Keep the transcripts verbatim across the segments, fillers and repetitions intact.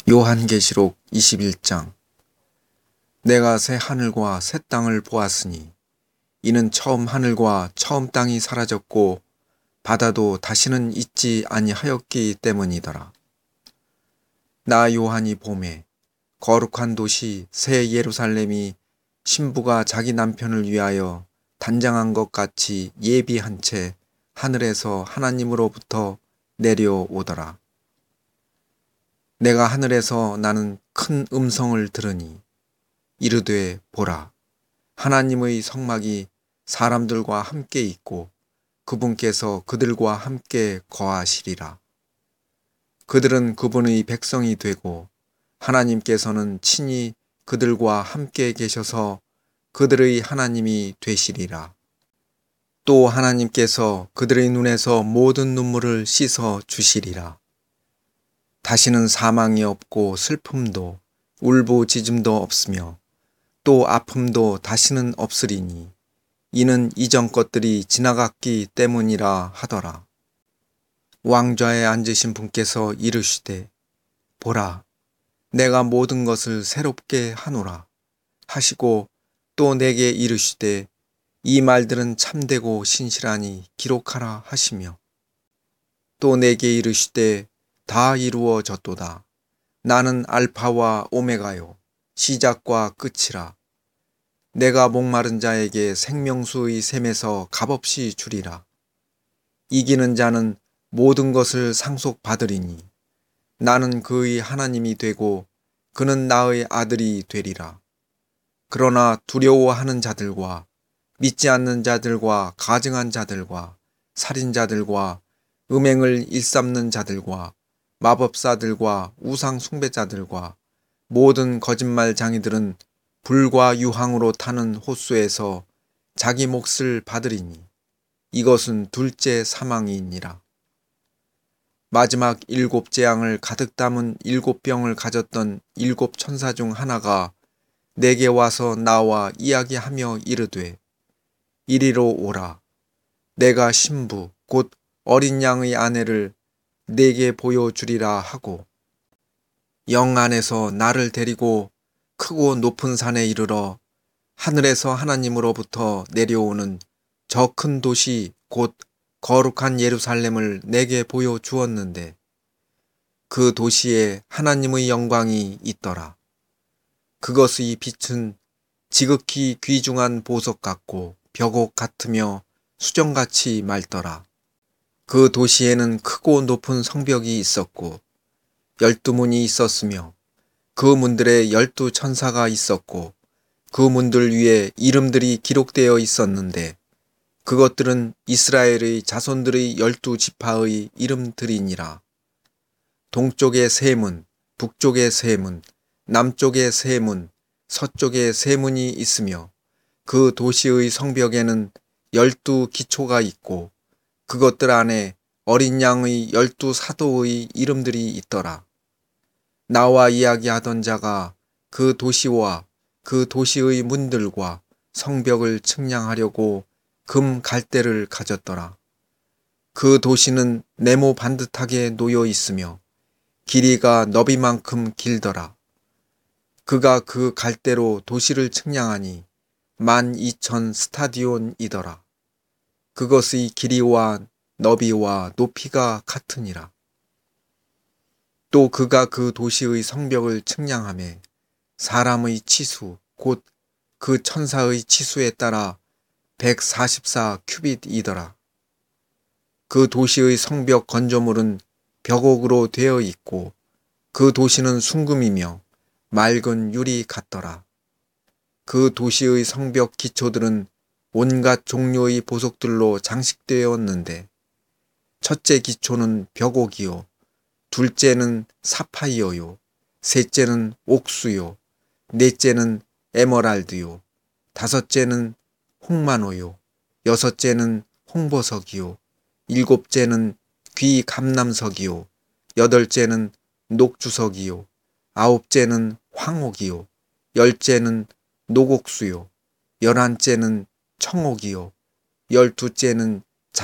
요한계시록 이십일 장. 내가 새 하늘과 새 땅을 보았으니 이는 처음 하늘과 처음 땅이 사라졌고 바다도 다시는 있지 아니하였기 때문이더라. 나 요한이 보매 거룩한 도시 새 예루살렘이 신부가 자기 남편을 위하여 단장한 것 같이 예비한 채 하늘에서 하나님으로부터 내려오더라. 내가 하늘에서 나는 큰 음성을 들으니 이르되 보라, 하나님의 성막이 사람들과 함께 있고 그분께서 그들과 함께 거하시리라. 그들은 그분의 백성이 되고 하나님께서는 친히 그들과 함께 계셔서 그들의 하나님이 되시리라. 또 하나님께서 그들의 눈에서 모든 눈물을 씻어 주시리라. 다시는 사망이 없고 슬픔도 울부짖음도 없으며 또 아픔도 다시는 없으리니 이는 이전 것들이 지나갔기 때문이라 하더라. 왕좌에 앉으신 분께서 이르시되 보라, 내가 모든 것을 새롭게 하노라 하시고 또 내게 이르시되 이 말들은 참되고 신실하니 기록하라 하시며 또 내게 이르시되 다 이루어졌도다. 나는 알파와 오메가요 시작과 끝이라. 내가 목마른 자에게 생명수의 샘에서 값없이 주리라. 이기는 자는 모든 것을 상속받으리니 나는 그의 하나님이 되고 그는 나의 아들이 되리라. 그러나 두려워하는 자들과 믿지 않는 자들과 가증한 자들과 살인자들과 음행을 일삼는 자들과 마법사들과 우상 숭배자들과 모든 거짓말장이들은 불과 유황으로 타는 호수에서 자기 몫을 받으리니 이것은 둘째 사망이니라. 마지막 일곱 재앙을 가득 담은 일곱 병을 가졌던 일곱 천사 중 하나가 내게 와서 나와 이야기하며 이르되 이리로 오라. 내가 신부 곧 어린 양의 아내를 내게 보여주리라 하고 영 안에서 나를 데리고 크고 높은 산에 이르러 하늘에서 하나님으로부터 내려오는 저 큰 도시 곧 거룩한 예루살렘을 내게 보여주었는데 그 도시에 하나님의 영광이 있더라. 그것의 빛은 지극히 귀중한 보석 같고 벽옥 같으며 수정같이 맑더라. 그 도시에는 크고 높은 성벽이 있었고 열두 문이 있었으며 그 문들에 열두 천사가 있었고 그 문들 위에 이름들이 기록되어 있었는데 그것들은 이스라엘의 자손들의 열두 지파의 이름들이니라. 동쪽에 세 문, 북쪽에 세 문, 남쪽에 세 문, 서쪽에 세 문이 있으며 그 도시의 성벽에는 열두 기초가 있고 그것들 안에 어린 양의 열두 사도의 이름들이 있더라. 나와 이야기하던 자가 그 도시와 그 도시의 문들과 성벽을 측량하려고 금 갈대를 가졌더라. 그 도시는 네모 반듯하게 놓여 있으며 길이가 너비만큼 길더라. 그가 그 갈대로 도시를 측량하니 만 이천 스타디온이더라. 그것의 길이와 너비와 높이가 같으니라. 또 그가 그 도시의 성벽을 측량하매 사람의 치수 곧 그 천사의 치수에 따라 백사십사 큐빗이더라. 그 도시의 성벽 건조물은 벽옥으로 되어 있고 그 도시는 순금이며 맑은 유리 같더라. 그 도시의 성벽 기초들은 온갖 종류의 보석들로 장식되었는데 첫째 기초는 벽옥이요, 둘째는 사파이어요, 셋째는 옥수요, 넷째는 에메랄드요, 다섯째는 홍마노요, 여섯째는 홍보석이요, 일곱째는 귀감남석이요, 여덟째는 녹주석이요, 아홉째는 황옥이요, 열째는 녹옥수요, 열한째는 청옥이요, 열두째는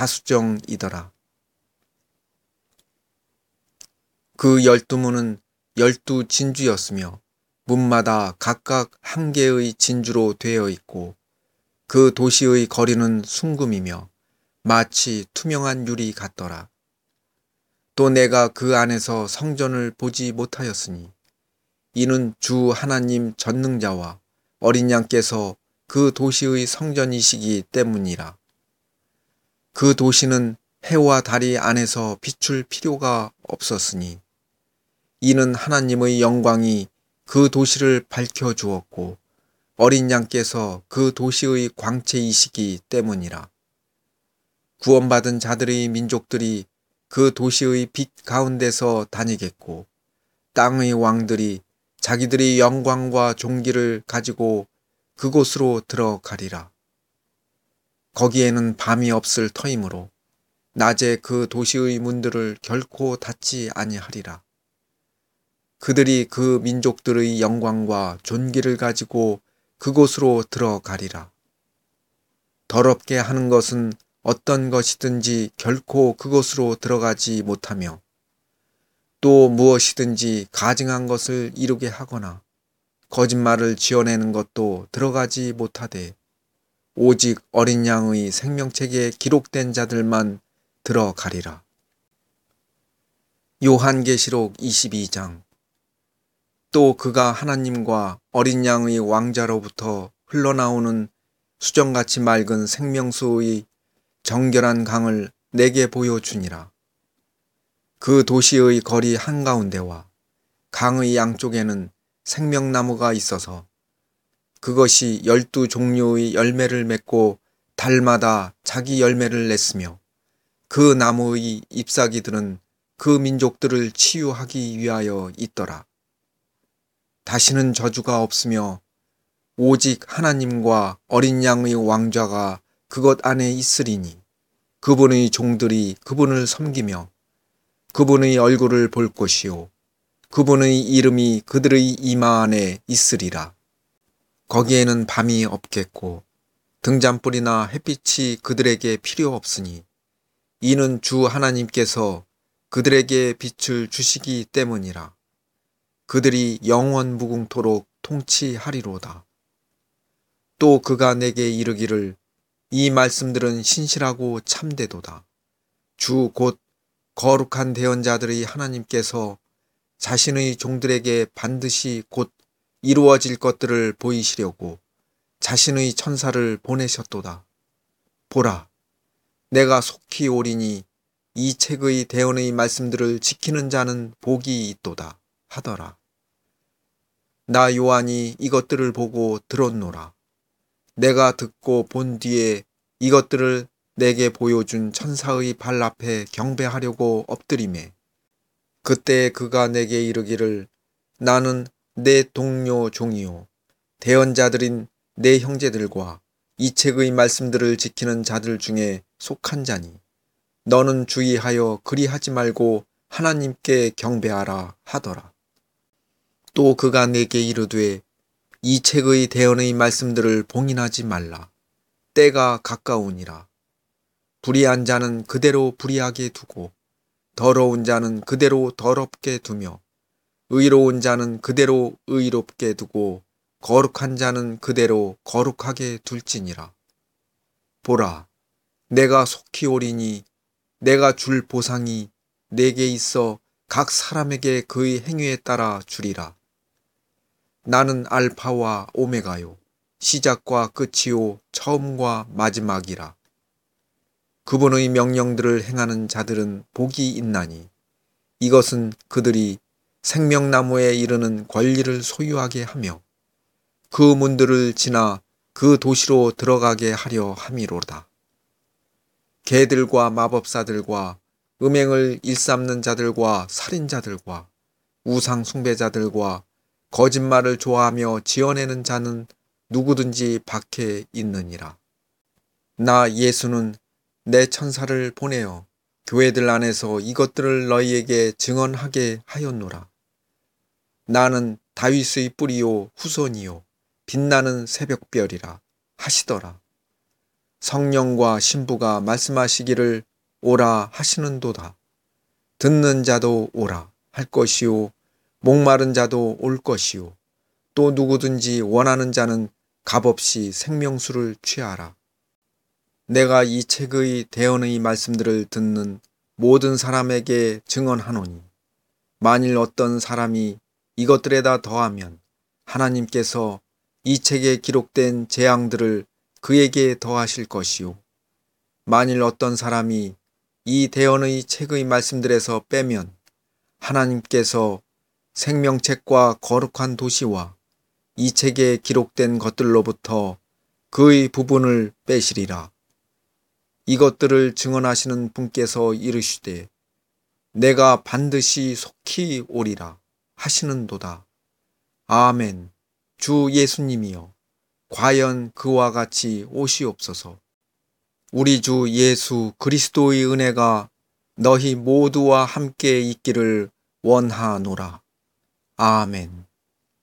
자수정이더라. 그 열두 문은 열두 진주였으며 문마다 각각 한 개의 진주로 되어 있고 그 도시의 거리는 순금이며 마치 투명한 유리 같더라. 또 내가 그 안에서 성전을 보지 못하였으니 이는 주 하나님 전능자와 어린 양께서 그 도시의 성전이시기 때문이라. 그 도시는 해와 달이 안에서 비출 필요가 없었으니 이는 하나님의 영광이 그 도시를 밝혀 주었고 어린 양께서 그 도시의 광채이시기 때문이라. 구원받은 자들의 민족들이 그 도시의 빛 가운데서 다니겠고 땅의 왕들이 자기들의 영광과 존귀를 가지고 그곳으로 들어가리라. 거기에는 밤이 없을 터이므로 낮에 그 도시의 문들을 결코 닫지 아니하리라. 그들이 그 민족들의 영광과 존귀를 가지고 그곳으로 들어가리라. 더럽게 하는 것은 어떤 것이든지 결코 그곳으로 들어가지 못하며 또 무엇이든지 가증한 것을 이루게 하거나 거짓말을 지어내는 것도 들어가지 못하되 오직 어린 양의 생명책에 기록된 자들만 들어가리라. 요한계시록 이십이 장. 또 그가 하나님과 어린 양의 왕자로부터 흘러나오는 수정같이 맑은 생명수의 정결한 강을 내게 보여주니라. 그 도시의 거리 한가운데와 강의 양쪽에는 생명나무가 있어서 그것이 열두 종류의 열매를 맺고 달마다 자기 열매를 냈으며 그 나무의 잎사귀들은 그 민족들을 치유하기 위하여 있더라. 다시는 저주가 없으며 오직 하나님과 어린 양의 왕좌가 그것 안에 있으리니 그분의 종들이 그분을 섬기며 그분의 얼굴을 볼 것이요 그분의 이름이 그들의 이마 안에 있으리라. 거기에는 밤이 없겠고 등잔불이나 햇빛이 그들에게 필요 없으니 이는 주 하나님께서 그들에게 빛을 주시기 때문이라. 그들이 영원 무궁토록 통치하리로다. 또 그가 내게 이르기를 이 말씀들은 신실하고 참되도다. 주 곧 거룩한 대언자들의 하나님께서 자신의 종들에게 반드시 곧 이루어질 것들을 보이시려고 자신의 천사를 보내셨도다. 보라, 내가 속히 오리니 이 책의 대언의 말씀들을 지키는 자는 복이 있도다 하더라. 나 요한이 이것들을 보고 들었노라. 내가 듣고 본 뒤에 이것들을 내게 보여준 천사의 발 앞에 경배하려고 엎드리매 그때 그가 내게 이르기를 나는 내 동료 종이요 대언자들인 내 형제들과 이 책의 말씀들을 지키는 자들 중에 속한 자니 너는 주의하여 그리하지 말고 하나님께 경배하라 하더라. 또 그가 내게 이르되 이 책의 대언의 말씀들을 봉인하지 말라. 때가 가까우니라. 불의한 자는 그대로 불의하게 두고 더러운 자는 그대로 더럽게 두며 의로운 자는 그대로 의롭게 두고 거룩한 자는 그대로 거룩하게 둘지니라. 보라, 내가 속히 오리니 내가 줄 보상이 내게 있어 각 사람에게 그의 행위에 따라 주리라. 나는 알파와 오메가요 시작과 끝이요 처음과 마지막이라. 그분의 명령들을 행하는 자들은 복이 있나니 이것은 그들이 생명나무에 이르는 권리를 소유하게 하며 그 문들을 지나 그 도시로 들어가게 하려 함이로다. 개들과 마법사들과 음행을 일삼는 자들과 살인자들과 우상 숭배자들과 거짓말을 좋아하며 지어내는 자는 누구든지 밖에 있느니라. 나 예수는 내 천사를 보내어 교회들 안에서 이것들을 너희에게 증언하게 하였노라. 나는 다윗의 뿌리요 후손이요 빛나는 새벽별이라 하시더라. 성령과 신부가 말씀하시기를 오라 하시는도다. 듣는 자도 오라 할 것이요 목마른 자도 올 것이요 또 누구든지 원하는 자는 값없이 생명수를 취하라. 내가 이 책의 대언의 말씀들을 듣는 모든 사람에게 증언하노니 만일 어떤 사람이 이것들에다 더하면 하나님께서 이 책에 기록된 재앙들을 그에게 더하실 것이요 만일 어떤 사람이 이 대언의 책의 말씀들에서 빼면 하나님께서 생명책과 거룩한 도시와 이 책에 기록된 것들로부터 그의 부분을 빼시리라. 이것들을 증언하시는 분께서 이르시되 내가 반드시 속히 오리라 하시는도다. 아멘. 주 예수님이여 과연 그와 같이 오시옵소서. 우리 주 예수 그리스도의 은혜가 너희 모두와 함께 있기를 원하노라. 아멘.